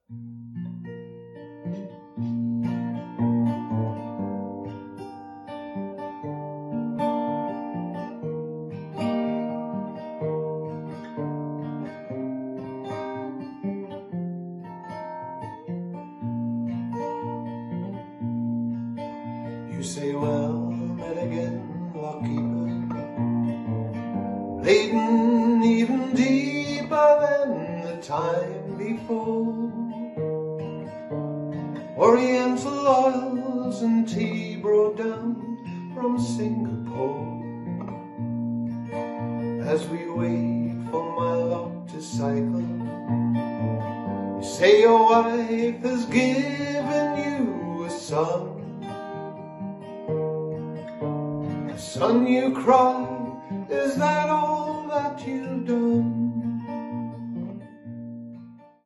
You say, well, met again, lockkeeper, laden even deeper than the time before. Oriental oils and tea brought down from Singapore. As we wait for my lot to cycle, you say your wife has given you a son. Son, you cry, is that all that you've done?